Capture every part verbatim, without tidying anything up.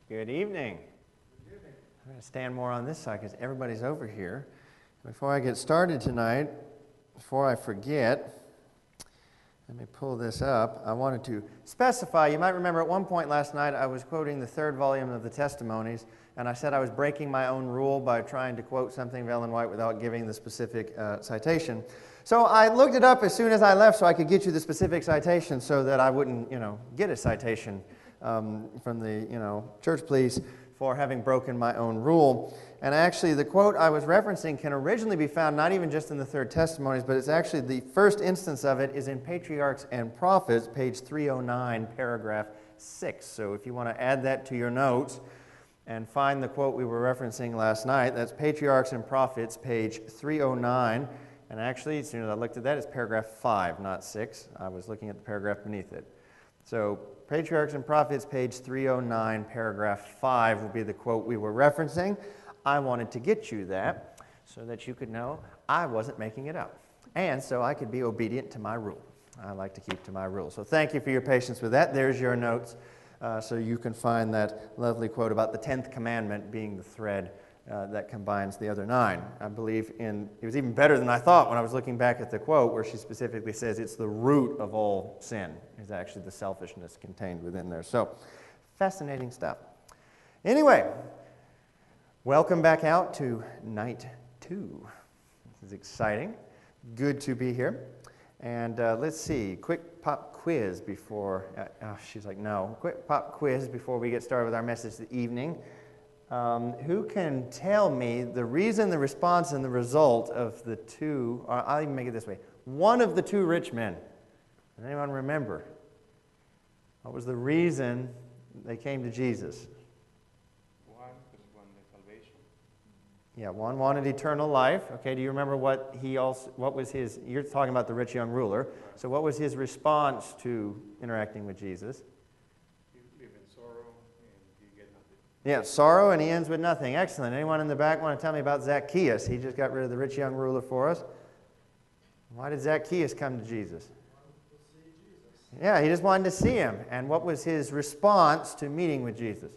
Good evening. Good evening. I'm going to stand more on this side because everybody's over here. Before I get started tonight, before I forget, let me pull this up. I wanted to specify, you might remember at one point last night I was quoting the third volume of the Testimonies, and I said I was breaking my own rule by trying to quote something of Ellen White without giving the specific uh, citation. So I looked it up as soon as I left so I could get you the specific citation so that I wouldn't, you know, get a citation um, from the, you know, church police for having broken my own rule. And actually the quote I was referencing can originally be found not even just in the third Testimonies, but it's actually the first instance of it is in Patriarchs and Prophets, page three oh nine, paragraph six. So if you want to add that to your notes and find the quote we were referencing last night, that's Patriarchs and Prophets, page three oh nine. And actually, as soon as I looked at that, it's paragraph five, not six. I was looking at the paragraph beneath it. So Patriarchs and Prophets, page three oh nine, paragraph five will be the quote we were referencing. I wanted to get you that so that you could know I wasn't making it up. And so I could be obedient to my rule. I like to keep to my rule. So thank you for your patience with that. There's your notes uh, so you can find that lovely quote about the tenth commandment being the thread Uh, that combines the other nine. I believe in, it was even better than I thought when I was looking back at the quote where she specifically says it's the root of all sin, is actually the selfishness contained within there. So, fascinating stuff. Anyway, welcome back out to night two. This is exciting. Good to be here. And uh, let's see, quick pop quiz before, uh, oh, she's like, no, quick pop quiz before we get started with our message this evening. Um, who can tell me the reason, the response, and the result of the two, or I'll even make it this way, one of the two rich men? Does anyone remember? What was the reason they came to Jesus? One, because wanted salvation. Yeah, one wanted eternal life. Okay, do you remember what he also, what was his, you're talking about the rich young ruler, so what was his response to interacting with Jesus? Yeah, sorrow, and he ends with nothing. Excellent. Anyone in the back want to tell me about Zacchaeus? He just got rid of the rich young ruler for us. Why did Zacchaeus come to Jesus? Yeah, he just wanted to see him. And what was his response to meeting with Jesus?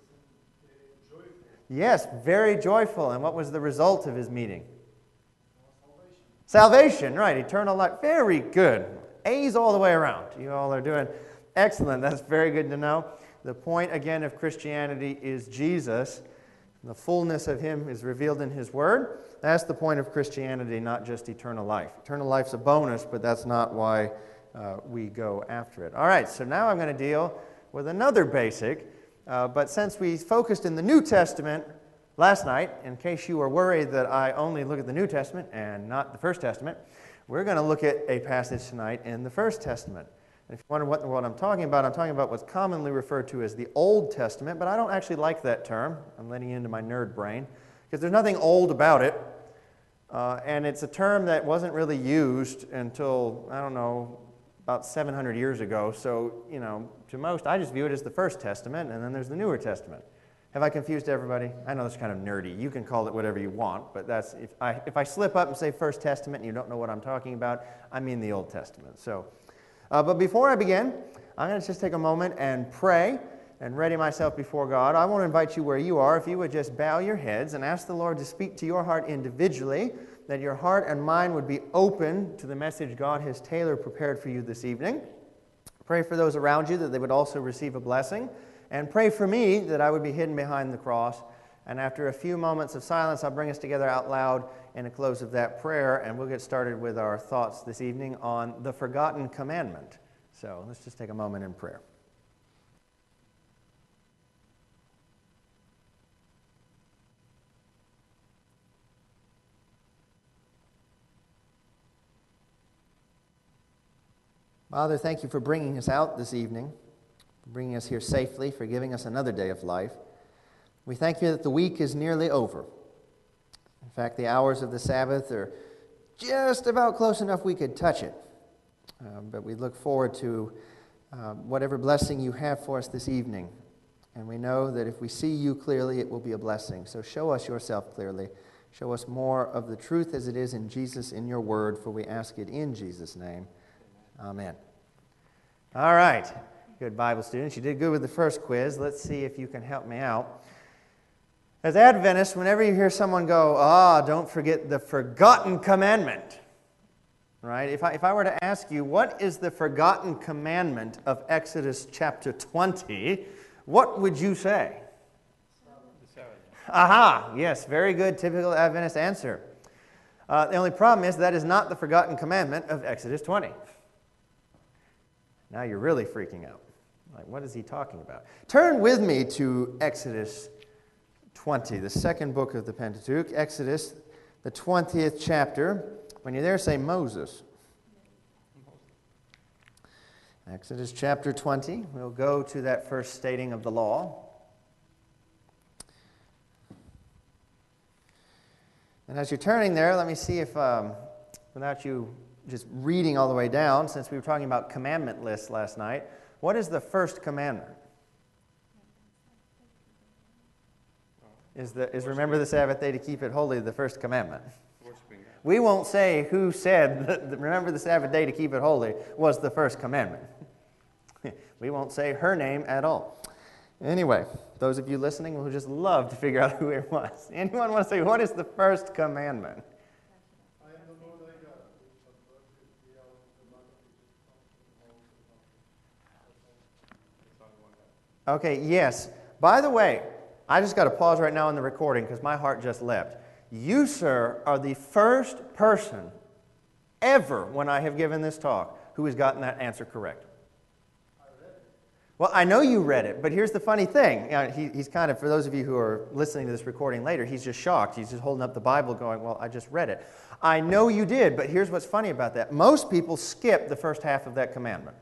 Yes, very joyful. And what was the result of his meeting? Salvation, right, eternal life. Very good. A's all the way around. You all are doing excellent. That's very good to know. The point, again, of Christianity is Jesus. The fullness of Him is revealed in His Word. That's the point of Christianity, not just eternal life. Eternal life's a bonus, but that's not why uh, we go after it. All right, so now I'm going to deal with another basic. Uh, but since we focused in the New Testament last night, in case you were worried that I only look at the New Testament and not the First Testament, we're going to look at a passage tonight in the First Testament. If you wonder what, what I'm talking about, I'm talking about what's commonly referred to as the Old Testament, but I don't actually like that term. I'm letting you into my nerd brain, because there's nothing old about it, uh, and it's a term that wasn't really used until, I don't know, about seven hundred years ago. So, you know, to most, I just view it as the First Testament, and then there's the Newer Testament. Have I confused everybody? I know it's kind of nerdy. You can call it whatever you want, but that's if I if I slip up and say First Testament and you don't know what I'm talking about, I mean the Old Testament. So. Uh, but before I begin, I'm going to just take a moment and pray and ready myself before God. I want to invite you where you are, if you would just bow your heads and ask the Lord to speak to your heart individually, that your heart and mind would be open to the message God has tailored prepared for you this evening. Pray for those around you that they would also receive a blessing. And pray for me that I would be hidden behind the cross. And after a few moments of silence, I'll bring us together out loud in a close of that prayer, and we'll get started with our thoughts this evening on the forgotten commandment. So let's just take a moment in prayer. Father, thank you for bringing us out this evening, for bringing us here safely, for giving us another day of life. We thank you that the week is nearly over. In fact, the hours of the Sabbath are just about close enough we could touch it. Uh, but we look forward to uh, whatever blessing you have for us this evening. And we know that if we see you clearly, it will be a blessing. So show us yourself clearly. Show us more of the truth as it is in Jesus, in your word, for we ask it in Jesus' name. Amen. All right. Good Bible students. You did good with the first quiz. Let's see if you can help me out. As Adventists, whenever you hear someone go, ah, don't forget the forgotten commandment, right? If I, if I were to ask you, what is the forgotten commandment of Exodus chapter twenty, what would you say? The Sabbath. Aha, yes, very good, typical Adventist answer. Uh, the only problem is that is not the forgotten commandment of Exodus twenty. Now you're really freaking out. Like, what is he talking about? Turn with me to Exodus twenty, the second book of the Pentateuch. Exodus, the twentieth chapter. When you're there, say Moses. Exodus chapter twenty. We'll go to that first stating of the law. And as you're turning there, let me see if, um, without you just reading all the way down, since we were talking about commandment lists last night, what is the first commandment? Is, the, is remember the Sabbath day to keep it holy the first commandment? We won't say who said that remember the Sabbath day to keep it holy was the first commandment. We won't say her name at all. Anyway, those of you listening will just love to figure out who it was. Anyone want to say, what is the first commandment? Okay, yes. By the way, I just got to pause right now in the recording because my heart just leapt. You, sir, are the first person ever when I have given this talk who has gotten that answer correct. I read it. Well, I know you read it, but here's the funny thing. You know, he, he's kind of, for those of you who are listening to this recording later, he's just shocked. He's just holding up the Bible going, well, I just read it. I know you did, but here's what's funny about that. Most people skip the first half of that commandment.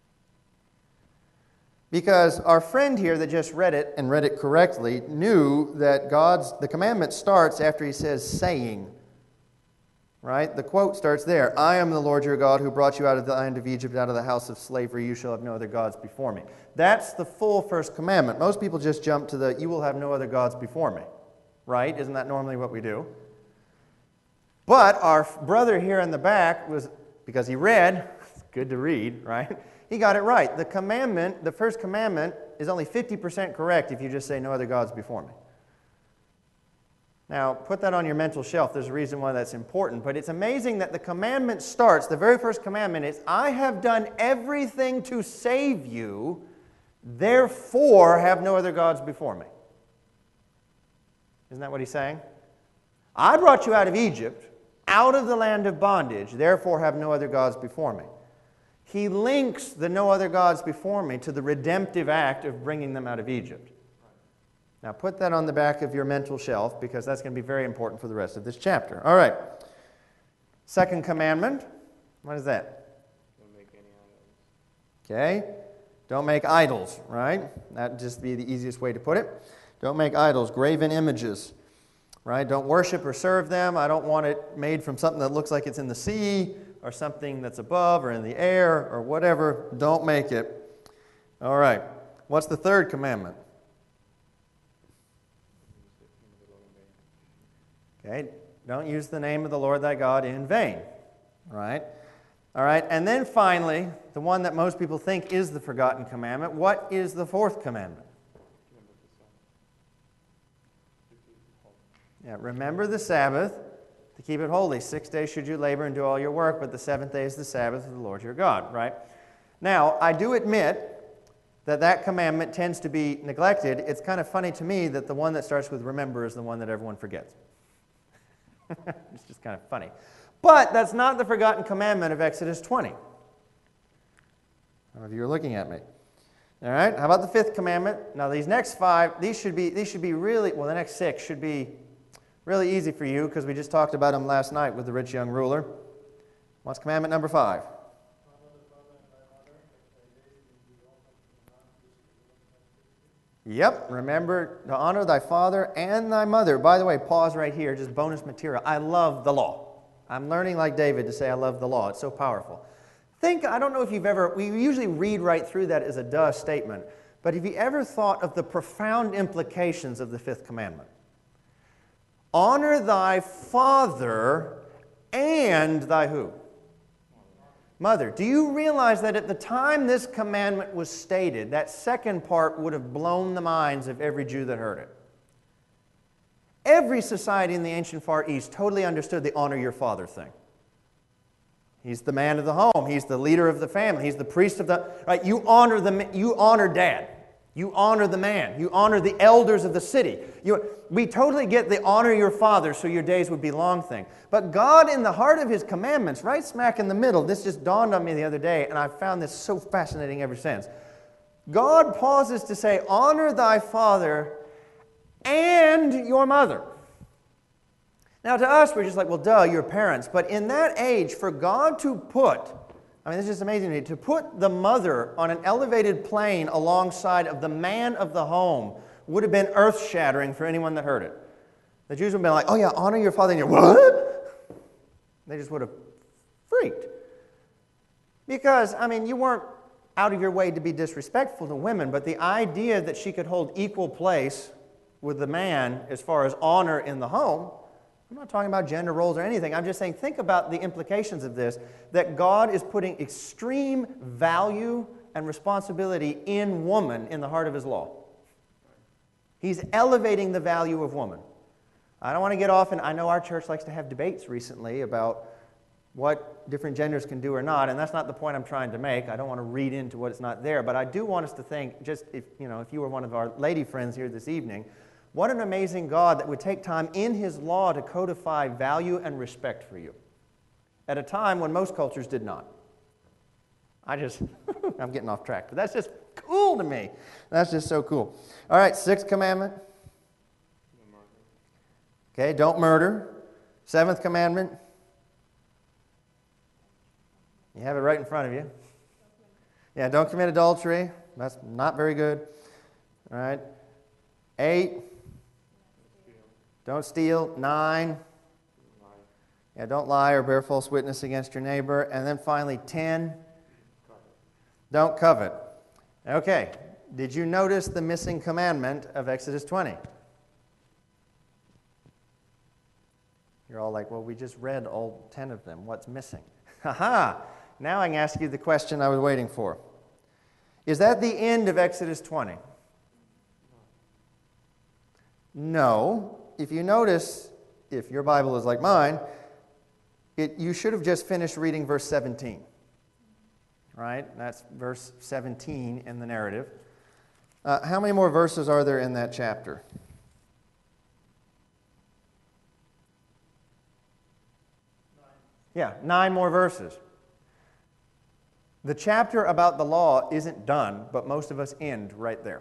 Because our friend here that just read it and read it correctly knew that God's, the commandment starts after he says saying. Right? The quote starts there. I am the Lord your God who brought you out of the land of Egypt, out of the house of slavery. You shall have no other gods before me. That's the full first commandment. Most people just jump to the, you will have no other gods before me. Right? Isn't that normally what we do? But our brother here in the back was, because he read, it's good to read, right? He got it right. The commandment, the first commandment, is only fifty percent correct if you just say no other gods before me. Now, put that on your mental shelf. There's a reason why that's important. But it's amazing that the commandment starts, the very first commandment is, I have done everything to save you, therefore have no other gods before me. Isn't that what he's saying? I brought you out of Egypt, out of the land of bondage, therefore have no other gods before me. He links the no other gods before me to the redemptive act of bringing them out of Egypt. Now put that on the back of your mental shelf because that's going to be very important for the rest of this chapter. All right. Second commandment. What is that? Don't make any idols. Okay. Don't make idols, right? That'd just be the easiest way to put it. Don't make idols, graven images, right? Don't worship or serve them. I don't want it made from something that looks like it's in the sea or something that's above or in the air or whatever. Don't make it. All right. What's the third commandment? Okay. Don't use the name of the Lord thy God in vain. All right. All right. And then finally, the one that most people think is the forgotten commandment. What is the fourth commandment? Yeah, remember the Sabbath to keep it holy. Six days should you labor and do all your work, but the seventh day is the Sabbath of the Lord your God, right? Now, I do admit that that commandment tends to be neglected. It's kind of funny to me that the one that starts with remember is the one that everyone forgets. It's just kind of funny. But that's not the forgotten commandment of Exodus twenty. Some of you are looking at me. All right, how about the fifth commandment? Now, these next five, these should be, these should be really, well, the next six should be really easy for you because we just talked about them last night with the rich young ruler. What's commandment number five? Yep, remember to honor thy father and thy mother. By the way, pause right here, just bonus material. I love the law. I'm learning like David to say I love the law. It's so powerful. Think, I don't know if you've ever, we usually read right through that as a duh statement, but have you ever thought of the profound implications of the fifth commandment? Honor thy father and thy who? Mother. Do you realize that at the time this commandment was stated, that second part would have blown the minds of every Jew that heard it? Every society in the ancient Far East totally understood the honor your father thing. He's the man of the home. He's the leader of the family. He's the priest of the... Right? You honor the, you honor dad. You honor the man. You honor the elders of the city. You, we totally get the honor your father so your days would be long thing. But God, in the heart of His commandments, right smack in the middle, this just dawned on me the other day, and I've found this so fascinating ever since. God pauses to say, honor thy father and your mother. Now to us, we're just like, well, duh, you're parents. But in that age, for God to put... I mean, this is amazing to me. To put the mother on an elevated plane alongside of the man of the home would have been earth-shattering for anyone that heard it. The Jews would have been like, oh yeah, honor your father and your what? They just would have freaked. Because, I mean, you weren't out of your way to be disrespectful to women, but the idea that she could hold equal place with the man as far as honor in the home, I'm not talking about gender roles or anything. I'm just saying, think about the implications of this, that God is putting extreme value and responsibility in woman in the heart of His law. He's elevating the value of woman. I don't want to get off, and I know our church likes to have debates recently about what different genders can do or not, and that's not the point I'm trying to make. I don't want to read into what is not there, but I do want us to think, just if you know, if you were one of our lady friends here this evening, what an amazing God that would take time in His law to codify value and respect for you at a time when most cultures did not. I just, I'm getting off track, but that's just cool to me. That's just so cool. All right, sixth commandment. Okay, don't murder. Seventh commandment. You have it right in front of you. Yeah, don't commit adultery. That's not very good. All right. Eight. Don't steal. Nine. Yeah, don't lie or bear false witness against your neighbor. And then finally, ten. Don't covet. Okay. Did you notice the missing commandment of Exodus twenty? You're all like, well, we just read all ten of them. What's missing? Ha-ha! Now I can ask you the question I was waiting for. Is that the end of Exodus twenty? No. If you notice, if your Bible is like mine, it, you should have just finished reading verse seventeen. Right? That's verse seventeen in the narrative. Uh, how many more verses are there in that chapter? Nine. Yeah, nine more verses. The chapter about the law isn't done, but most of us end right there.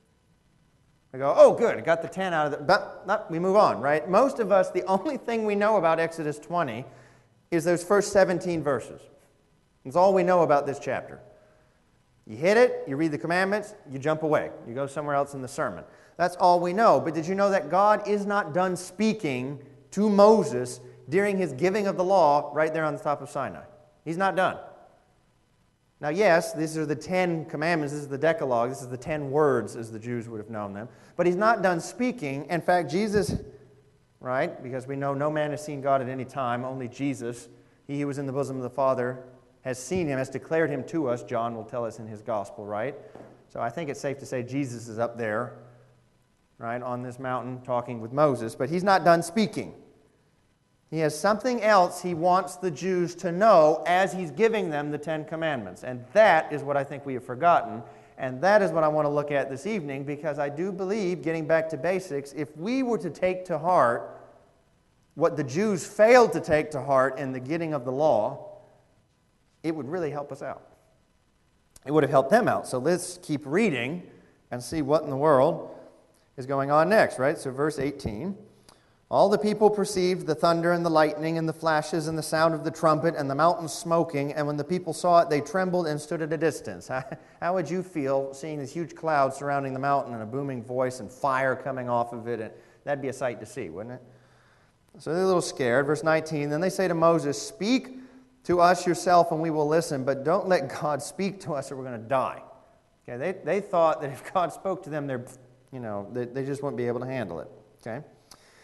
We go, oh, good, I got the ten out of the... But no, we move on, right? Most of us, the only thing we know about Exodus twenty is those first seventeen verses. That's all we know about this chapter. You hit it, you read the commandments, you jump away. You go somewhere else in the sermon. That's all we know. But did you know that God is not done speaking to Moses during his giving of the law right there on the top of Sinai? He's not done. Now, yes, these are the Ten Commandments. This is the Decalogue. This is the ten words, as the Jews would have known them. But he's not done speaking. In fact, Jesus, right, because we know no man has seen God at any time, only Jesus, he who was in the bosom of the Father, has seen him, has declared him to us. John will tell us in his gospel, right? So I think it's safe to say Jesus is up there, right, on this mountain talking with Moses. But he's not done speaking. He has something else he wants the Jews to know as he's giving them the Ten Commandments. And that is what I think we have forgotten. And that is what I want to look at this evening, because I do believe, getting back to basics, if we were to take to heart what the Jews failed to take to heart in the getting of the law, it would really help us out. It would have helped them out. So let's keep reading and see what in the world is going on next, right? So verse eighteen. All the people perceived the thunder and the lightning and the flashes and the sound of the trumpet and the mountain smoking, and when the people saw it, they trembled and stood at a distance. How, how would you feel seeing this huge cloud surrounding the mountain and a booming voice and fire coming off of it? And that'd be a sight to see, wouldn't it? So they're a little scared. Verse nineteen, then they say to Moses, speak to us yourself and we will listen, but don't let God speak to us or we're going to die. Okay, they, they thought that if God spoke to them, they're, you know, they, they just wouldn't be able to handle it. Okay.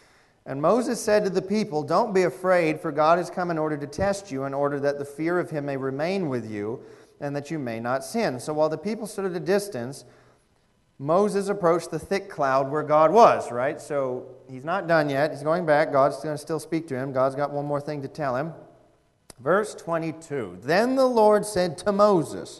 And Moses said to the people, "Don't be afraid, for God has come in order to test you, in order that the fear of him may remain with you, and that you may not sin." So while the people stood at a distance, Moses approached the thick cloud where God was, right? So he's not done yet. He's going back. God's going to still speak to him. God's got one more thing to tell him. Verse twenty-two, "Then the Lord said to Moses,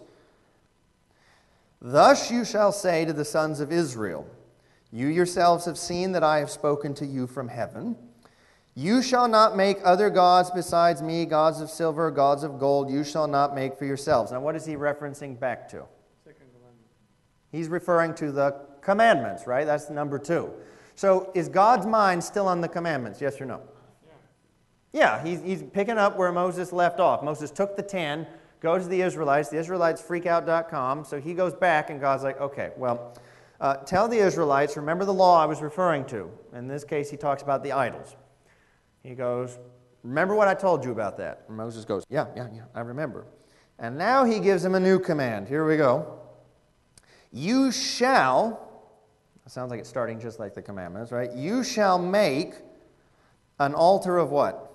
'Thus you shall say to the sons of Israel, you yourselves have seen that I have spoken to you from heaven. You shall not make other gods besides me, gods of silver, gods of gold, you shall not make for yourselves.'" Now what is he referencing back to? Second commandment. He's referring to the commandments, right? That's number two. So is God's mind still on the commandments, yes or no? Yeah. Yeah, he's, he's picking up where Moses left off. Moses took the ten, goes to the Israelites, the Israelites freak out dot com, so he goes back and God's like, okay, well, uh, tell the Israelites, remember the law I was referring to. In this case, he talks about the idols. He goes, remember what I told you about that? And Moses goes, yeah, yeah, yeah, I remember. And now he gives him a new command. Here we go. You shall, it sounds like it's starting just like the commandments, right? You shall make an altar of what?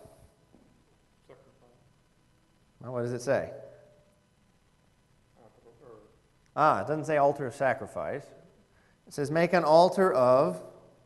Well, what does it say? Ah, it doesn't say altar of sacrifice. It says make an altar of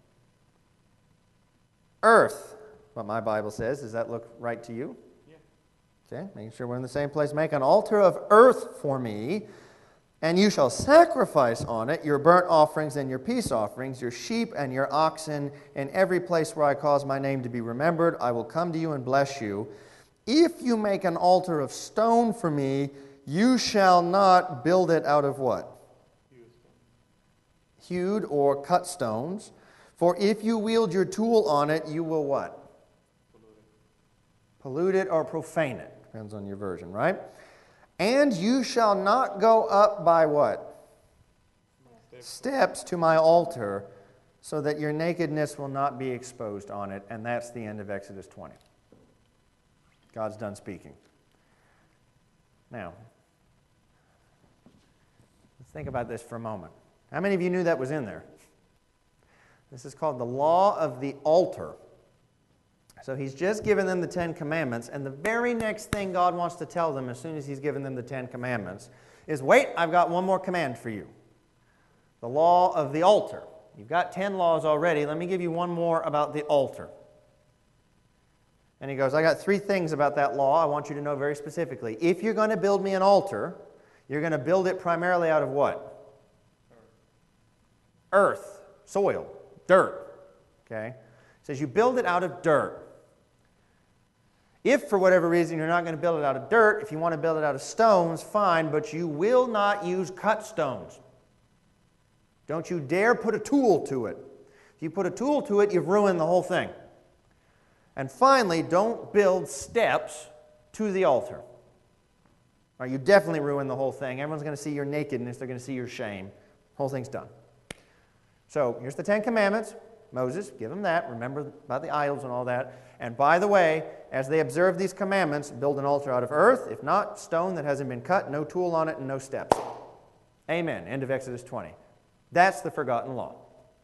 earth. What my Bible says. Does that look right to you? Yeah. Okay, making sure we're in the same place. Make an altar of earth for me, and you shall sacrifice on it your burnt offerings and your peace offerings, your sheep and your oxen, in every place where I cause my name to be remembered. I will come to you and bless you. If you make an altar of stone for me, you shall not build it out of what? Hewed or cut stones. For if you wield your tool on it, you will what? Pollute it or profane it. Depends on your version, right? And you shall not go up by what? Steps. Steps to my altar, so that your nakedness will not be exposed on it. And that's the end of Exodus twenty. God's done speaking. Now, let's think about this for a moment. How many of you knew that was in there? This is called the law of the altar. So he's just given them the Ten Commandments, and the very next thing God wants to tell them as soon as he's given them the Ten Commandments is, wait, I've got one more command for you. The law of the altar. You've got ten laws already. Let me give you one more about the altar. And he goes, I got three things about that law I want you to know very specifically. If you're going to build me an altar, you're going to build it primarily out of what? Earth, soil, dirt. Okay? It says you build it out of dirt. If for whatever reason you're not going to build it out of dirt, if you want to build it out of stones, fine, but you will not use cut stones. Don't you dare put a tool to it. If you put a tool to it, you've ruined the whole thing. And finally, don't build steps to the altar. Or you definitely ruin the whole thing. Everyone's going to see your nakedness. They're going to see your shame. The whole thing's done. So here's the Ten Commandments. Moses, give them that. Remember about the idols and all that. And by the way, as they observe these commandments, build an altar out of earth. If not, stone that hasn't been cut, no tool on it, and no steps. Amen. End of Exodus twenty. That's the forgotten law.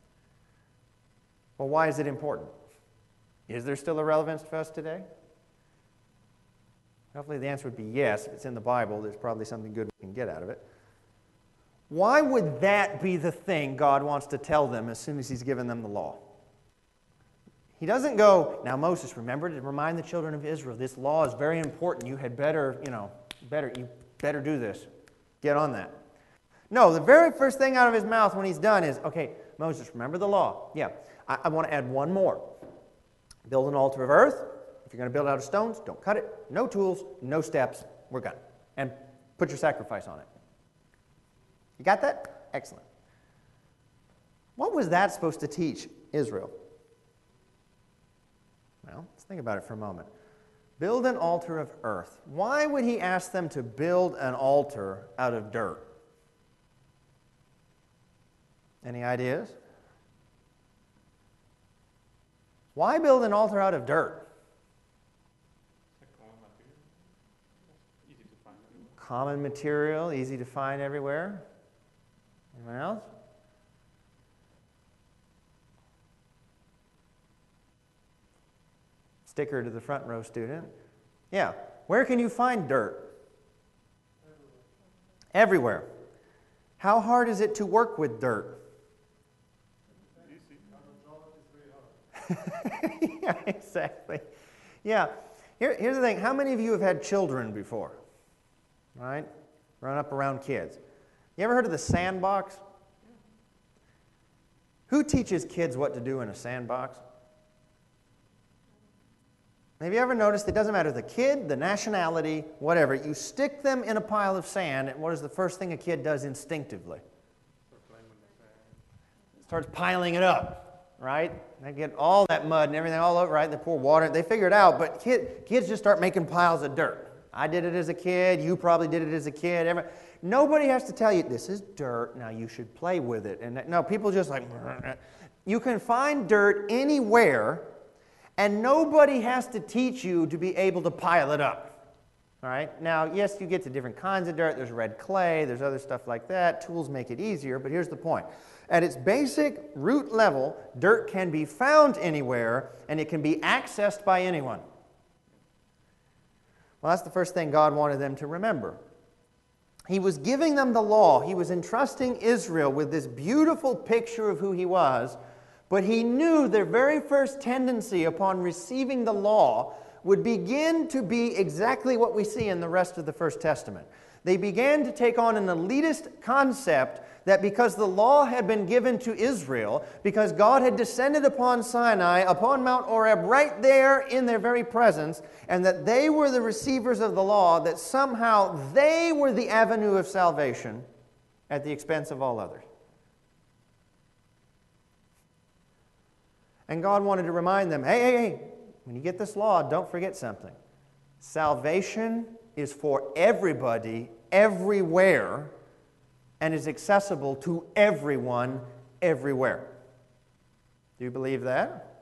Well, why is it important? Is there still a relevance for us today? Hopefully the answer would be yes. If it's in the Bible, there's probably something good we can get out of it. Why would that be the thing God wants to tell them as soon as he's given them the law? He doesn't go, now Moses, remember to remind the children of Israel, this law is very important. You had better, you know, better, you better do this. Get on that. No, the very first thing out of his mouth when he's done is, okay, Moses, remember the law. Yeah, I, I want to add one more. Build an altar of earth. If you're going to build it out of stones, don't cut it. No tools, no steps. We're good. And put your sacrifice on it. You got that? Excellent. What was that supposed to teach Israel? Well, let's think about it for a moment. Build an altar of earth. Why would he ask them to build an altar out of dirt? Any ideas? Why build an altar out of dirt? Easy to find everywhere. Common material, easy to find everywhere. Anyone else? Sticker to the front row student. Yeah. Where can you find dirt? Everywhere. How hard is it to work with dirt? Yeah, exactly. Yeah. Here, here's the thing. How many of you have had children before? Right? Run up around kids. You ever heard of the sandbox? Who teaches kids what to do in a sandbox? Have you ever noticed it doesn't matter the kid, the nationality, whatever, you stick them in a pile of sand, and what is the first thing a kid does instinctively? Starts piling it up, right? They get all that mud and everything all over, right? They pour water, they figure it out, but kid, kids just start making piles of dirt. I did it as a kid, you probably did it as a kid. Every, nobody has to tell you, this is dirt, now you should play with it. And no, people just like, you can find dirt anywhere, and nobody has to teach you to be able to pile it up. All right? Now, yes, you get to different kinds of dirt. There's red clay. There's other stuff like that. Tools make it easier, but here's the point. At its basic root level, dirt can be found anywhere, and it can be accessed by anyone. Well, that's the first thing God wanted them to remember. He was giving them the law. He was entrusting Israel with this beautiful picture of who He was, but He knew their very first tendency upon receiving the law would begin to be exactly what we see in the rest of the First Testament. They began to take on an elitist concept that because the law had been given to Israel, because God had descended upon Sinai, upon Mount Horeb, right there in their very presence, and that they were the receivers of the law, that somehow they were the avenue of salvation at the expense of all others. And God wanted to remind them, hey, hey, hey, when you get this law, don't forget something. Salvation is for everybody, everywhere, and is accessible to everyone, everywhere. Do you believe that?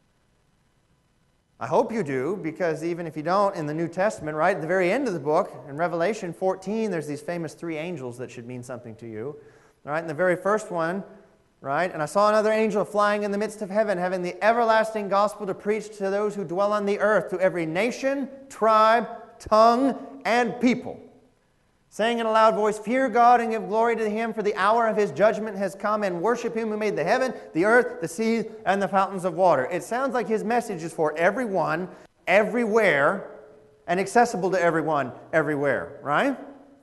I hope you do, because even if you don't, in the New Testament, right at the very end of the book, in Revelation fourteen, there's these famous three angels that should mean something to you. All right, and the very first one, right? And I saw another angel flying in the midst of heaven, having the everlasting gospel to preach to those who dwell on the earth, to every nation, tribe, tongue, and people, saying in a loud voice, fear God and give glory to Him, for the hour of His judgment has come, and worship Him who made the heaven, the earth, the sea, and the fountains of water. It sounds like His message is for everyone, everywhere, and accessible to everyone, everywhere, right?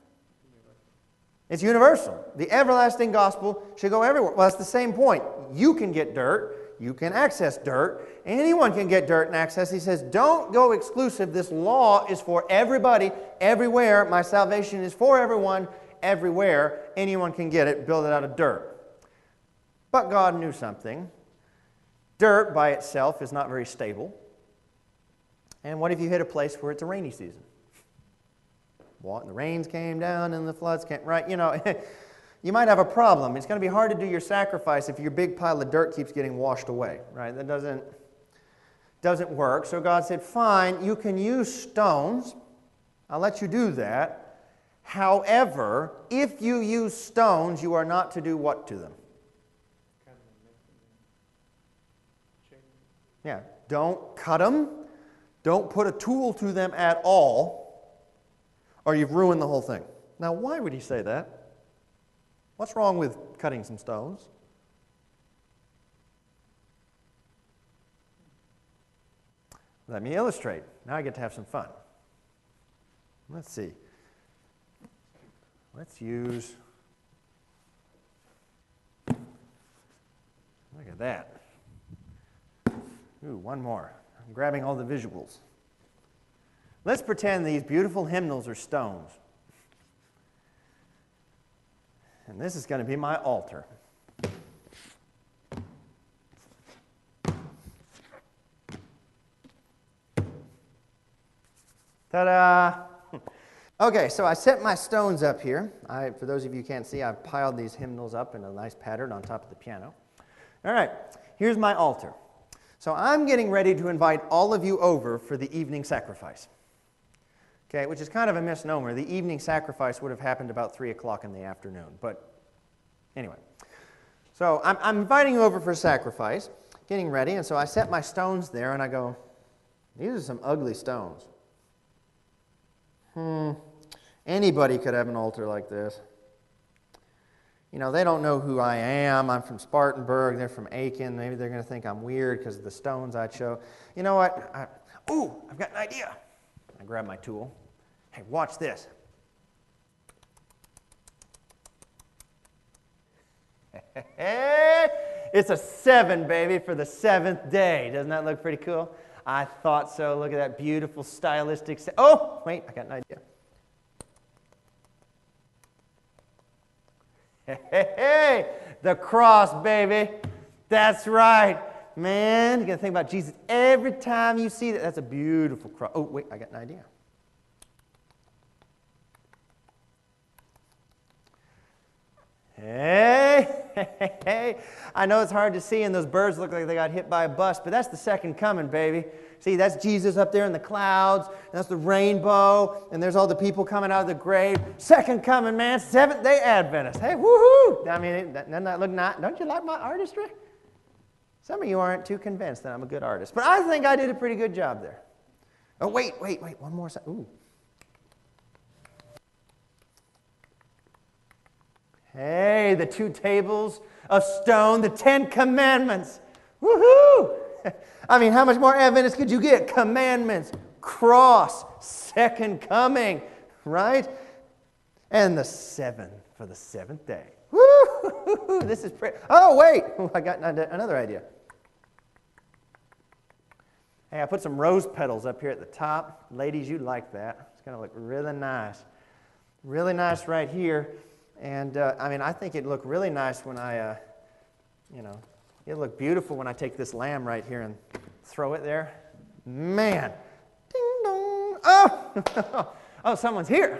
It's universal. The everlasting gospel should go everywhere. Well, that's the same point. You can get dirt. You can access dirt. Anyone can get dirt and access. He says, don't go exclusive. This law is for everybody, everywhere. My salvation is for everyone, everywhere. Anyone can get it. Build it out of dirt. But God knew something. Dirt by itself is not very stable. And what if you hit a place where it's a rainy season? What, the rains came down and the floods came, right? You know, you might have a problem. It's going to be hard to do your sacrifice if your big pile of dirt keeps getting washed away, right? That doesn't, doesn't work. So God said, fine, you can use stones. I'll let you do that. However, if you use stones, you are not to do what to them? Yeah, don't cut them. Don't put a tool to them at all, or you've ruined the whole thing. Now, why would He say that? What's wrong with cutting some stones? Let me illustrate. Now I get to have some fun. Let's see. Let's use... Look at that. Ooh, one more. I'm grabbing all the visuals. Let's pretend these beautiful hymnals are stones. And this is going to be my altar. Ta-da! Okay, so I set my stones up here. I, for those of you who can't see, I've piled these hymnals up in a nice pattern on top of the piano. All right, here's my altar. So I'm getting ready to invite all of you over for the evening sacrifice. Okay, which is kind of a misnomer. The evening sacrifice would have happened about three o'clock in the afternoon. But anyway, so I'm, I'm inviting you over for sacrifice, getting ready, and so I set my stones there, and I go, These are some ugly stones. Hmm. Anybody could have an altar like this. You know, they don't know who I am. I'm from Spartanburg. They're from Aiken. Maybe they're going to think I'm weird because of the stones I chose. You know what? I, ooh, I've got an idea. I grab my tool. Hey, watch this. It's a seven, baby, for the seventh day. Doesn't that look pretty cool? I thought so. Look at that beautiful, stylistic. Se- oh, wait, I got an idea. Hey, hey, hey, the cross, baby. That's right. Man, you got to think about Jesus. Every time you see that, that's a beautiful cross. Oh, wait, I got an idea. Hey, hey, hey. I know it's hard to see, and those birds look like they got hit by a bus, but that's the second coming, baby. See, that's Jesus up there in the clouds, and that's the rainbow, and there's all the people coming out of the grave. Second coming, man, Seventh-day Adventist. Hey, woohoo! I mean, doesn't that look nice? Don't you like my artistry? Some of you aren't too convinced that I'm a good artist, but I think I did a pretty good job there. Oh, wait, wait, wait, one more. Ooh. Hey, the two tables of stone, the Ten Commandments. Woohoo! I mean, how much more evidence could you get? Commandments, cross, second coming, right? And the seven for the seventh day. Woo! This is pretty. Oh, wait! I got another idea. Hey, I put some rose petals up here at the top. Ladies, you like that. It's going to look really nice. Really nice right here. And, uh, I mean, I think it'd look really nice when I, uh, you know, it'd look beautiful when I take this lamb right here and throw it there. Man. Ding dong. Oh! Oh, someone's here.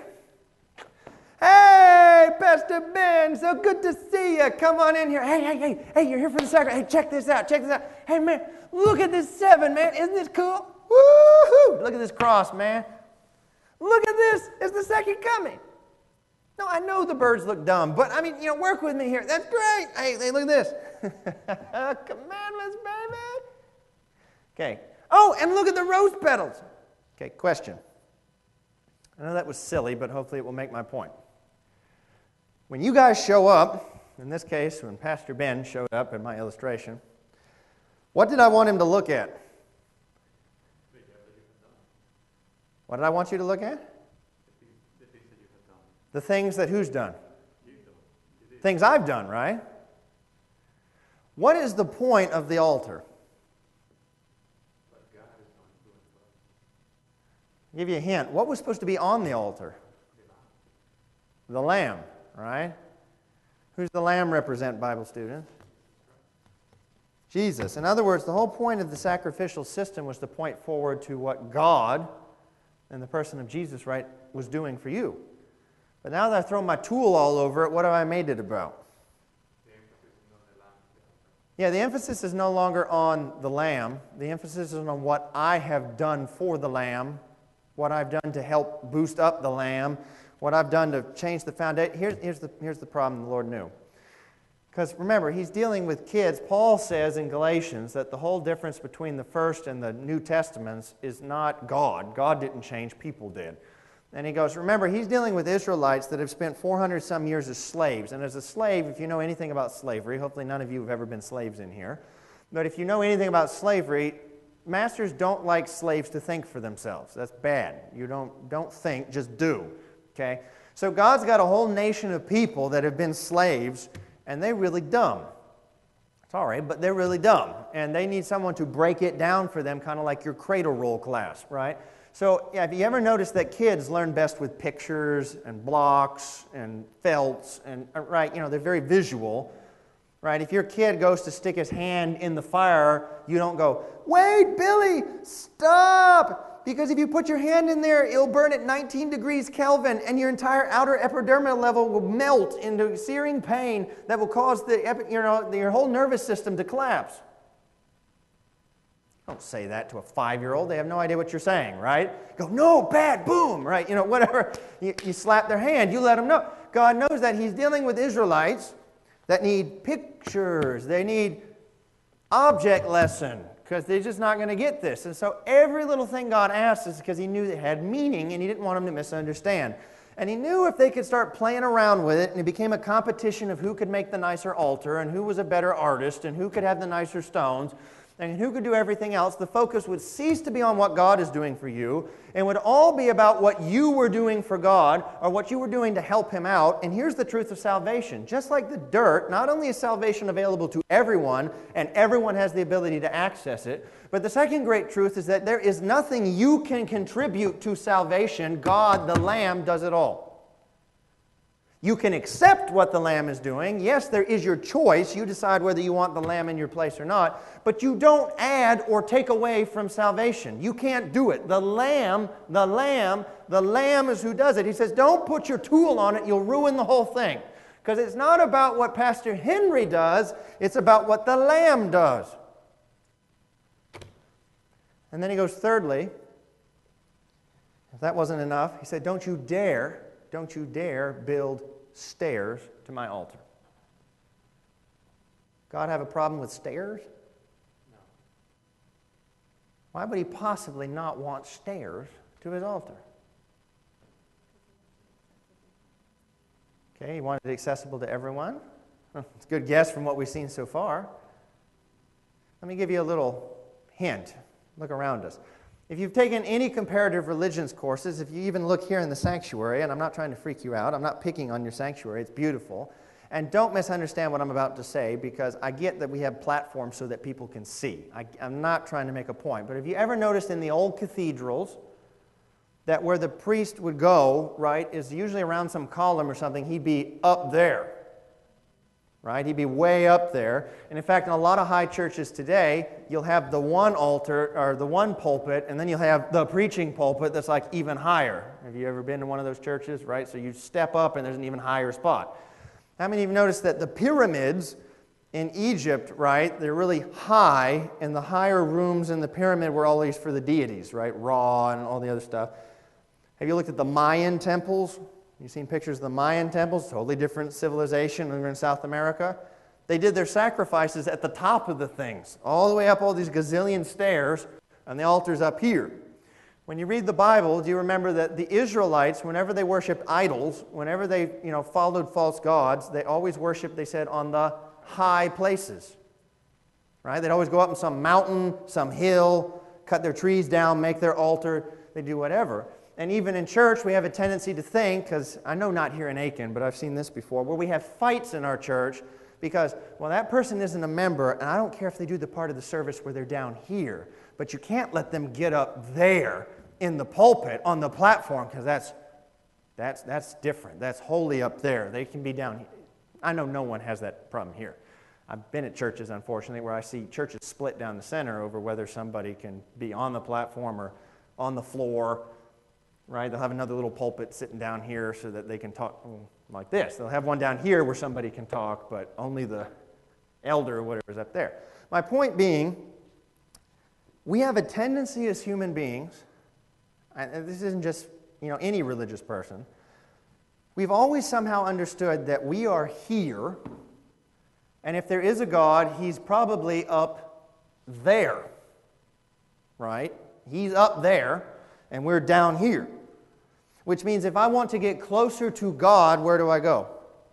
Hey, Pastor Ben, so good to see you. Come on in here. Hey, hey, hey, hey, you're here for the sacrifice. Hey, check this out, check this out. Hey, man, look at this seven, man. Isn't this cool? Woo-hoo! Look at this cross, man. Look at this. It's the second coming. No, I know the birds look dumb, but I mean, you know, work with me here. That's great. Hey, hey, look at this. Commandments, baby. Okay. Oh, and look at the rose petals. Okay, question. I know that was silly, but hopefully it will make my point. When you guys show up, in this case, when Pastor Ben showed up in my illustration, what did I want him to look at? What did I want you to look at? The things that who's done? Things I've done, right? What is the point of the altar? I'll give you a hint. What was supposed to be on the altar? The lamb, right? Who's the lamb represent, Bible students? Jesus. In other words, the whole point of the sacrificial system was to point forward to what God, in the person of Jesus, right, was doing for you. But now that I've thrown my tool all over it, what have I made it about? Yeah, the emphasis is no longer on the lamb. The emphasis is on what I have done for the lamb, what I've done to help boost up the lamb, what I've done to change the foundation. Here's, here's, the, here's the problem the Lord knew. Because remember, he's dealing with kids. Paul says in Galatians that the whole difference between the First and the New Testaments is not God. God didn't change, people did. And he goes, remember, he's dealing with Israelites that have spent four hundred some years as slaves. And as a slave, if you know anything about slavery, hopefully none of you have ever been slaves in here, but if you know anything about slavery, masters don't like slaves to think for themselves. That's bad. You don't, don't think, just do. Okay? So God's got a whole nation of people that have been slaves, and they're really dumb. Sorry, but they're really dumb. And they need someone to break it down for them, kind of like your cradle roll class, right? So, yeah, have you ever noticed that kids learn best with pictures and blocks and felts and, right, you know, they're very visual, right? If your kid goes to stick his hand in the fire, you don't go, wait, Billy, stop! Because if you put your hand in there, it'll burn at nineteen degrees Kelvin and your entire outer epidermal level will melt into searing pain that will cause the, you know, your whole nervous system to collapse. Don't say that to a five-year-old. They have no idea what you're saying, right? Go, no, bad, boom, right? You know, whatever. You, you slap their hand. You let them know. God knows that he's dealing with Israelites that need pictures. They need object lesson. because they're just not going to get this. And so every little thing God asked is because he knew it had meaning and he didn't want them to misunderstand. And he knew if they could start playing around with it and it became a competition of who could make the nicer altar and who was a better artist and who could have the nicer stones and who could do everything else, the focus would cease to be on what God is doing for you and would all be about what you were doing for God or what you were doing to help him out. And here's the truth of salvation. Just like the dirt, not only is salvation available to everyone and everyone has the ability to access it, but the second great truth is that there is nothing you can contribute to salvation. God, the Lamb, does it all. You can accept what the Lamb is doing. Yes, there is your choice. You decide whether you want the Lamb in your place or not. But you don't add or take away from salvation. You can't do it. The Lamb, the Lamb, the Lamb is who does it. He says, don't put your tool on it. You'll ruin the whole thing. Because it's not about what Pastor Henry does. It's about what the Lamb does. And then he goes, thirdly, if that wasn't enough, he said, don't you dare Don't you dare build stairs to my altar. God have a problem with stairs? No. Why would he possibly not want stairs to his altar? Okay, he wanted it accessible to everyone. It's a good guess from what we've seen so far. Let me give you a little hint. Look around us. If you've taken any comparative religions courses, if you even look here in the sanctuary, and I'm not trying to freak you out, I'm not picking on your sanctuary, it's beautiful. And don't misunderstand what I'm about to say, because I get that we have platforms so that people can see. I, I'm not trying to make a point. But have you ever noticed in the old cathedrals that where the priest would go, right, is usually around some column or something, he'd be up there. Right? He'd be way up there. And in fact, in a lot of high churches today, you'll have the one altar, or the one pulpit, and then you'll have the preaching pulpit that's like even higher. Have you ever been to one of those churches? Right? So you step up and there's an even higher spot. How many of you noticed that the pyramids in Egypt, right, they're really high, and the higher rooms in the pyramid were always for the deities, right? Ra and all the other stuff. Have you looked at the Mayan temples? You've seen pictures of the Mayan temples, totally different civilization over in South America. They did their sacrifices at the top of the things, all the way up all these gazillion stairs, and the altar's up here. When you read the Bible, do you remember that the Israelites, whenever they worshiped idols, whenever they you know, followed false gods, they always worshiped, they said, on the high places. Right? They'd always go up on some mountain, some hill, cut their trees down, make their altar, they do whatever. And even in church, we have a tendency to think, because I know not here in Aiken, but I've seen this before, where we have fights in our church because, well, that person isn't a member, and I don't care if they do the part of the service where they're down here, but you can't let them get up there in the pulpit on the platform, because that's, that's, that's different. That's holy up there. They can be down here. I know no one has that problem here. I've been at churches, unfortunately, where I see churches split down the center over whether somebody can be on the platform or on the floor. Right? They'll have another little pulpit sitting down here so that they can talk like this. They'll have one down here where somebody can talk, but only the elder or whatever is up there. My point being, we have a tendency as human beings, and this isn't just you know any religious person, we've always somehow understood that we are here, and if there is a God, he's probably up there. Right? He's up there, and we're down here. Which means if I want to get closer to God, where do I go?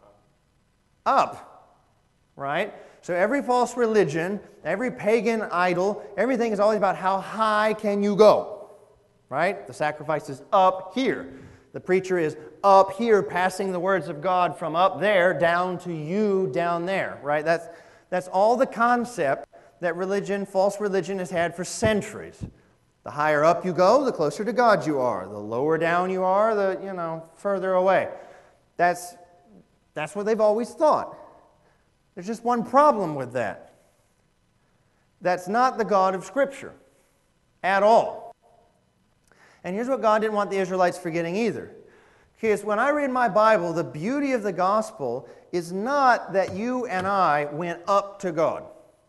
Up. Right? So every false religion, every pagan idol, everything is always about how high can you go. Right? The sacrifice is up here. The preacher is up here passing the words of God from up there down to you down there. Right? That's, that's all the concept that religion, false religion, has had for centuries. The higher up you go, the closer to God you are. The lower down you are, the, you know, further away. That's, that's what they've always thought. There's just one problem with that. That's not the God of Scripture at all. And here's what God didn't want the Israelites forgetting either. Because when I read my Bible, the beauty of the gospel is not that you and I went up to God.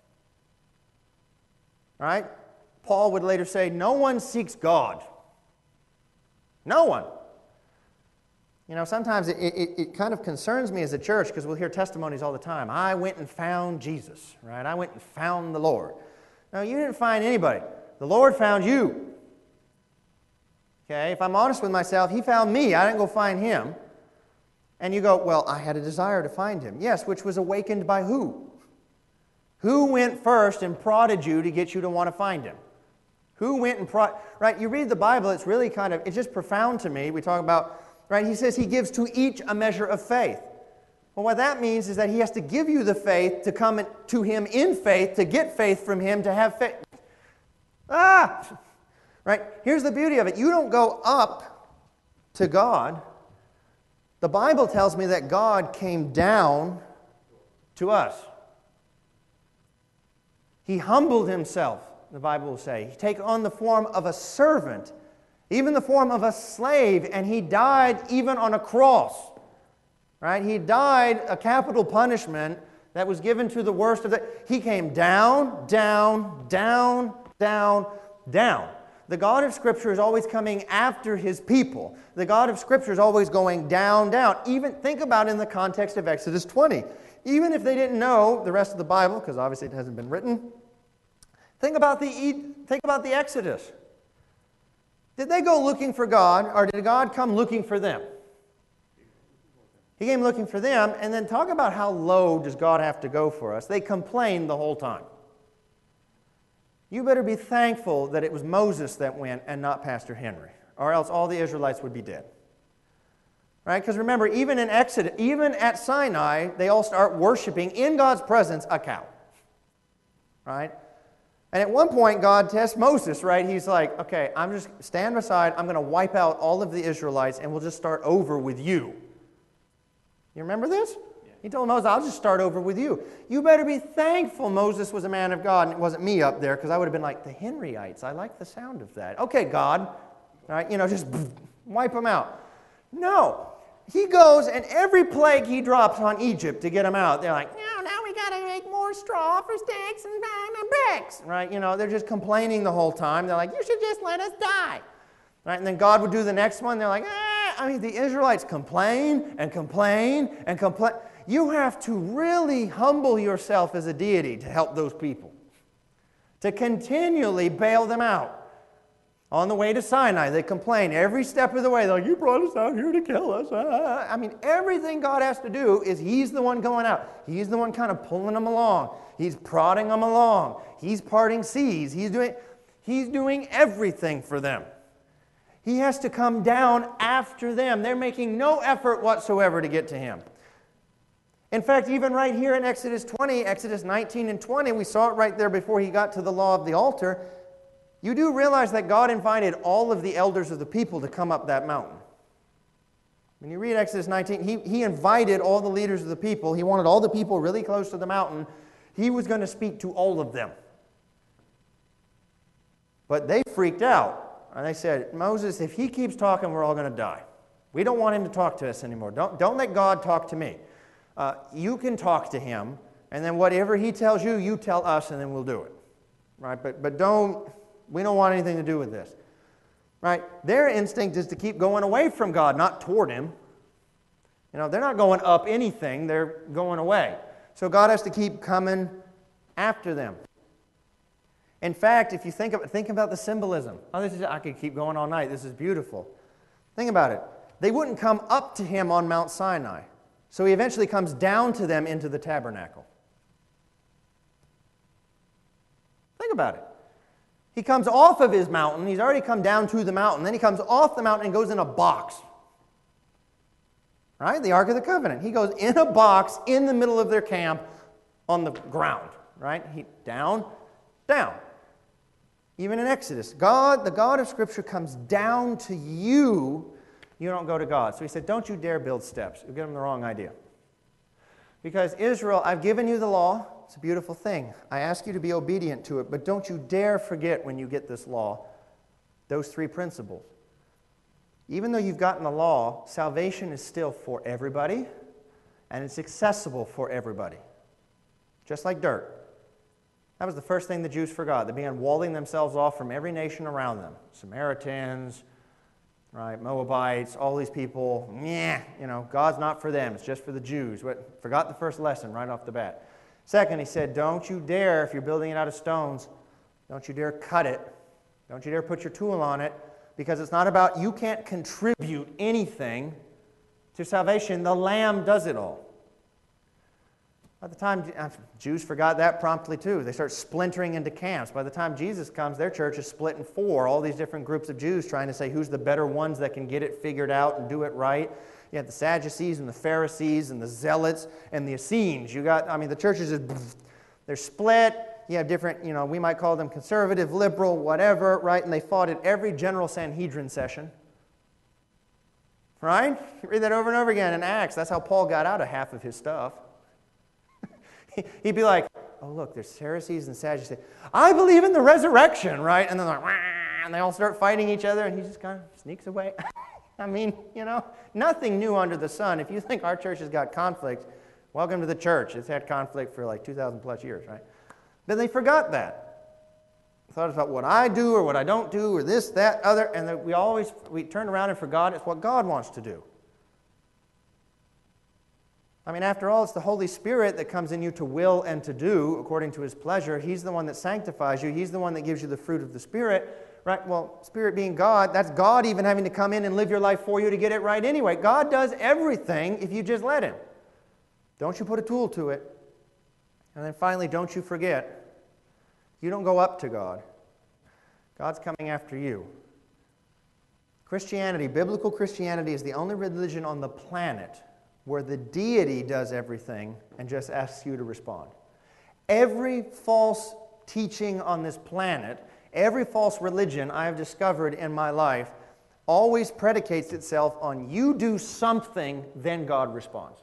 Right? Paul would later say, no one seeks God. No one. You know, sometimes it, it, it kind of concerns me as a church because we'll hear testimonies all the time. I went and found Jesus, right? I went and found the Lord. No, you didn't find anybody. The Lord found you. Okay, if I'm honest with myself, He found me. I didn't go find Him. And you go, well, I had a desire to find Him. Yes, which was awakened by who? Who went first and prodded you to get you to want to find Him? Who went and prod... Right, you read the Bible, it's really kind of... It's just profound to me. We talk about... Right, He says He gives to each a measure of faith. Well, what that means is that He has to give you the faith to come to Him in faith, to get faith from Him, to have faith. Ah! Right? Here's the beauty of it. You don't go up to God. The Bible tells me that God came down to us. He humbled Himself, the Bible will say. He took on the form of a servant, even the form of a slave, and He died even on a cross. Right? He died a capital punishment that was given to the worst of the... He came down, down, down, down, down. The God of Scripture is always coming after His people. The God of Scripture is always going down, down. Even think about it in the context of Exodus twenty. Even if they didn't know the rest of the Bible, because obviously it hasn't been written, think about the think about the Exodus. Did they go looking for God, or did God come looking for them? He came looking for them, and then talk about how low does God have to go for us. They complained the whole time. You better be thankful that it was Moses that went and not Pastor Henry, or else all the Israelites would be dead. Right? Because remember, even in Exodus, even at Sinai, they all start worshiping in God's presence a cow. Right? And at one point, God tests Moses, right? He's like, okay, I'm just, stand aside, I'm going to wipe out all of the Israelites, and we'll just start over with you. You remember this? Yeah. He told Moses, I'll just start over with you. You better be thankful Moses was a man of God, and it wasn't me up there, because I would have been like, the Henryites, I like the sound of that. Okay, God, all right, you know, just wipe them out. No. He goes, and every plague He drops on Egypt to get them out, they're like, no, now we got to make more straw for sticks and bricks. Right? You know, they're just complaining the whole time. They're like, you should just let us die. Right? And then God would do the next one. They're like, ah. I mean, the Israelites complain and complain and complain. You have to really humble yourself as a deity to help those people, to continually bail them out. On the way to Sinai, they complain every step of the way. They're like, you brought us out here to kill us. Ah. I mean, everything God has to do is He's the one going out. He's the one kind of pulling them along. He's prodding them along. He's parting seas. He's doing, he's doing everything for them. He has to come down after them. They're making no effort whatsoever to get to Him. In fact, even right here in Exodus twenty, Exodus nineteen and twenty, we saw it right there before He got to the law of the altar. You do realize that God invited all of the elders of the people to come up that mountain. When you read Exodus nineteen, he, he invited all the leaders of the people. He wanted all the people really close to the mountain. He was going to speak to all of them. But they freaked out. And they said, Moses, if he keeps talking, we're all going to die. We don't want him to talk to us anymore. Don't, don't let God talk to me. Uh, you can talk to him, and then whatever he tells you, you tell us, and then we'll do it. Right? But, but don't, we don't want anything to do with this. Right? Their instinct is to keep going away from God, not toward Him. You know, they're not going up anything, they're going away. So God has to keep coming after them. In fact, if you think, of, think about the symbolism. Oh, this is, I could keep going all night. This is beautiful. Think about it. They wouldn't come up to Him on Mount Sinai. So He eventually comes down to them into the tabernacle. Think about it. He comes off of His mountain. He's already come down to the mountain. Then He comes off the mountain and goes in a box. Right? The Ark of the Covenant. He goes in a box in the middle of their camp on the ground. Right? He, down, down. Even in Exodus, God, the God of Scripture, comes down to you. You don't go to God. So He said, don't you dare build steps. You'll give them the wrong idea. Because Israel, I've given you the law. It's a beautiful thing. I ask you to be obedient to it, but don't you dare forget when you get this law, those three principles. Even though you've gotten the law, salvation is still for everybody, and it's accessible for everybody. Just like dirt. That was the first thing the Jews forgot. They began walling themselves off from every nation around them. Samaritans, right, Moabites, all these people, meh, you know, God's not for them. It's just for the Jews. What, forgot the first lesson right off the bat. Second, He said, don't you dare, if you're building it out of stones, Don't you dare cut it. Don't you dare put your tool on it, because it's not about, you can't contribute anything to salvation. The Lamb does it all. By the time, Jews forgot that promptly too. They start splintering into camps. By the time Jesus comes, their church is split in four. All these different groups of Jews trying to say who's the better ones that can get it figured out and do it right. You have the Sadducees and the Pharisees and the Zealots and the Essenes. You got, I mean, the churches is, they're split. You have different, you know, we might call them conservative, liberal, whatever, right? And they fought at every general Sanhedrin session. Right? You read that over and over again in Acts. That's how Paul got out of half of his stuff. He'd be like, oh, look, there's Pharisees and Sadducees. I believe in the resurrection, right? And then they're like, and they all start fighting each other, and he just kind of sneaks away. I mean, you know, nothing new under the sun. If you think our church has got conflict, welcome to the church. It's had conflict for like two thousand plus years, right? Then they forgot that. Thought about what I do or what I don't do or this, that, other, and we always, we turn around and forgot it's what God wants to do. I mean, after all, it's the Holy Spirit that comes in you to will and to do according to His pleasure. He's the one that sanctifies you. He's the one that gives you the fruit of the Spirit, right? Well, Spirit being God, that's God even having to come in and live your life for you to get it right anyway. God does everything if you just let Him. Don't you put a tool to it. And then finally, don't you forget, you don't go up to God. God's coming after you. Christianity, biblical Christianity, is the only religion on the planet where the deity does everything and just asks you to respond. Every false teaching on this planet, every false religion I have discovered in my life always predicates itself on you do something, then God responds.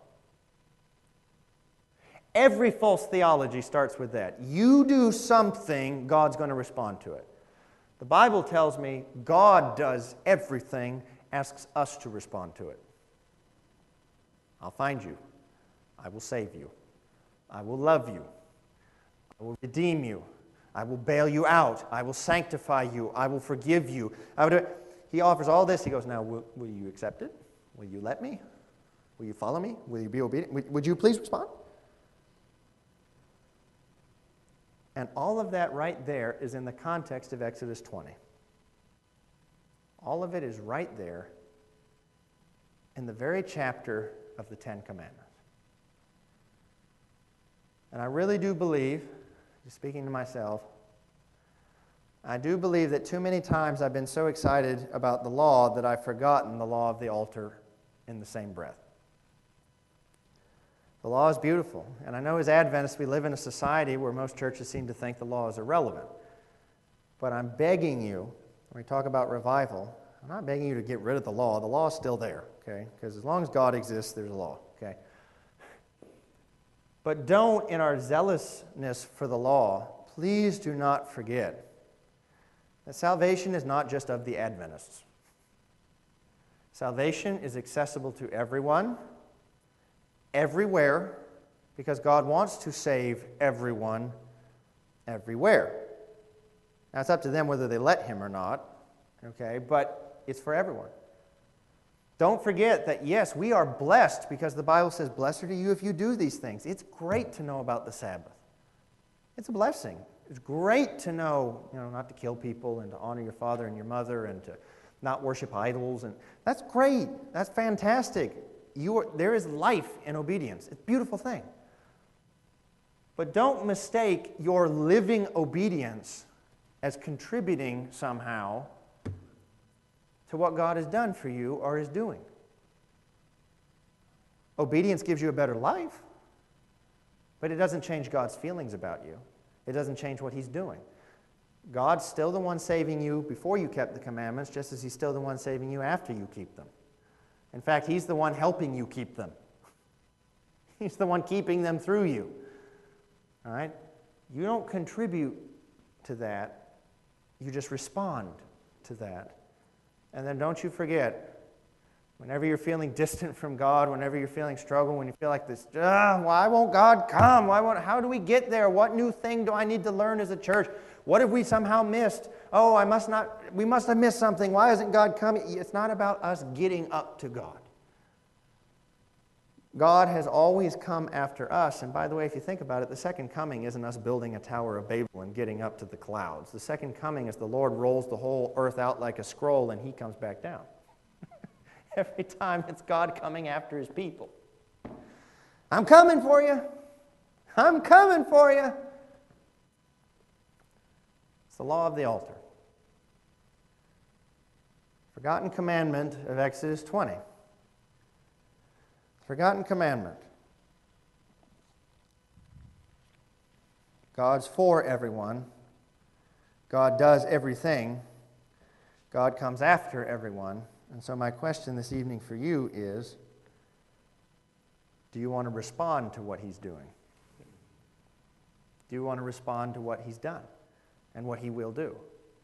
Every false theology starts with that. You do something, God's going to respond to it. The Bible tells me God does everything, asks us to respond to it. I'll find you. I will save you. I will love you. I will redeem you. I will bail you out. I will sanctify you. I will forgive you. I will do it. He offers all this. He goes, now, will, will you accept it? Will you let me? Will you follow me? Will you be obedient? Would, would you please respond? And all of that right there is in the context of Exodus twenty. All of it is right there in the very chapter of the Ten Commandments. And I really do believe, just speaking to myself, I do believe that too many times I've been so excited about the law that I've forgotten the law of the altar in the same breath. The law is beautiful, and I know as Adventists we live in a society where most churches seem to think the law is irrelevant. But I'm begging you, when we talk about revival, I'm not begging you to get rid of the law. The law is still there, okay? Because as long as God exists, there's a law, okay? But don't, in our zealousness for the law, please do not forget that salvation is not just of the Adventists. Salvation is accessible to everyone, everywhere, because God wants to save everyone, everywhere. Now, it's up to them whether they let Him or not, okay? But it's for everyone. Don't forget that, yes, we are blessed because the Bible says, blessed are you if you do these things. It's great to know about the Sabbath. It's a blessing. It's great to know, you know, not to kill people and to honor your father and your mother and to not worship idols. And that's great. That's fantastic. You are, there is life in obedience. It's a beautiful thing. But don't mistake your living obedience as contributing somehow to what God has done for you or is doing. Obedience gives you a better life, but it doesn't change God's feelings about you. It doesn't change what He's doing. God's still the one saving you before you kept the commandments, just as He's still the one saving you after you keep them. In fact, He's the one helping you keep them. He's the one keeping them through you. All right? You don't contribute to that. You just respond to that. And then don't you forget, whenever you're feeling distant from God, whenever you're feeling struggle, when you feel like this, ah, why won't God come? Why won't, how do we get there? What new thing do I need to learn as a church? What have we somehow missed? Oh, I must not, we must have missed something. Why isn't God coming? It's not about us getting up to God. God has always come after us. And by the way, if you think about it, the second coming isn't us building a Tower of Babel and getting up to the clouds. The second coming is the Lord rolls the whole earth out like a scroll and he comes back down. Every time it's God coming after his people. I'm coming for you. I'm coming for you. It's the law of the altar. Forgotten commandment of Exodus twenty. Forgotten commandment. God's for everyone. God does everything. God comes after everyone. And so my question this evening for you is, do you want to respond to what he's doing? Do you want to respond to what he's done and what he will do?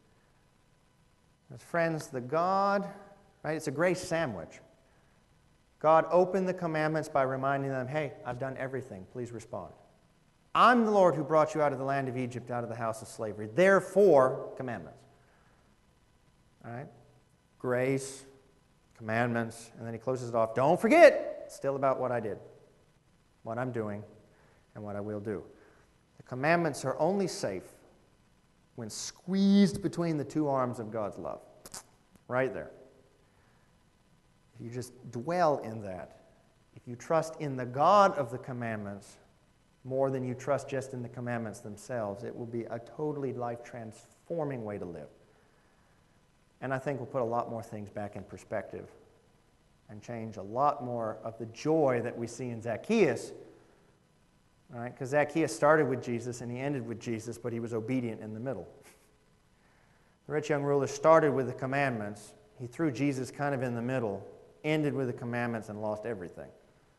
As friends, the God, right, it's a grace sandwich. God opened the commandments by reminding them, hey, I've done everything. Please respond. I'm the Lord who brought you out of the land of Egypt, out of the house of slavery. Therefore, commandments. All right? Grace, commandments, and then he closes it off. Don't forget, it's still about what I did, what I'm doing, and what I will do. The commandments are only safe when squeezed between the two arms of God's love. Right there. If you just dwell in that, if you trust in the God of the commandments more than you trust just in the commandments themselves, it will be a totally life-transforming way to live. And I think we'll put a lot more things back in perspective and change a lot more of the joy that we see in Zacchaeus. All right? Because Zacchaeus started with Jesus and he ended with Jesus, but he was obedient in the middle. The rich young ruler started with the commandments. He threw Jesus kind of in the middle, ended with the commandments, and lost everything.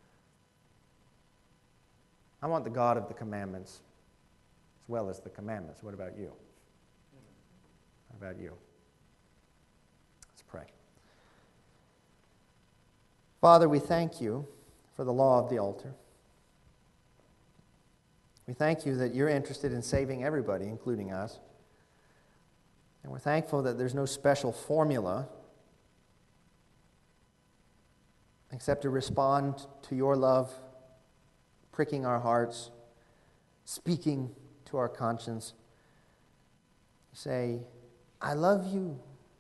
I want the God of the commandments as well as the commandments. What about you? How about you? Let's pray. Father, we thank you for the law of the altar. We thank you that you're interested in saving everybody, including us. And we're thankful that there's no special formula except to respond to your love, pricking our hearts, speaking to our conscience. Say, I love you.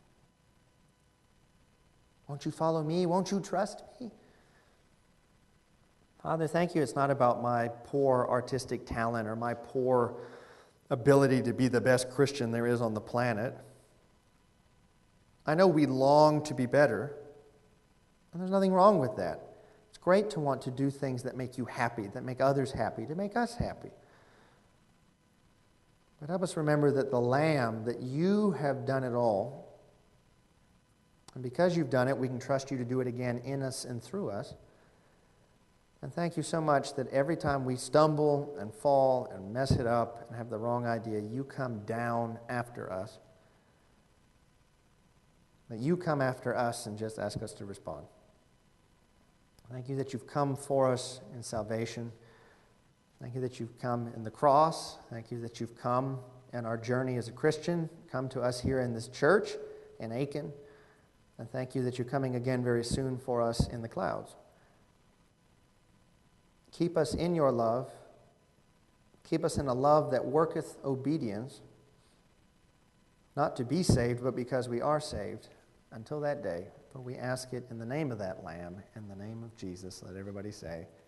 Won't you follow me? Won't you trust me? Father, thank you. It's not about my poor artistic talent or my poor ability to be the best Christian there is on the planet. I know we long to be better, and there's nothing wrong with that. It's great to want to do things that make you happy, that make others happy, to make us happy. But help us remember that the Lamb, that you have done it all, and because you've done it, we can trust you to do it again in us and through us. And thank you so much that every time we stumble and fall and mess it up and have the wrong idea, you come down after us. That you come after us and just ask us to respond. Thank you that you've come for us in salvation. Thank you that you've come in the cross. Thank you that you've come in our journey as a Christian, come to us here in this church in Aiken. And thank you that you're coming again very soon for us in the clouds. Keep us in your love. Keep us in a love that worketh obedience, not to be saved, but because we are saved. Until that day, for we ask it in the name of that Lamb, in the name of Jesus. Let everybody say,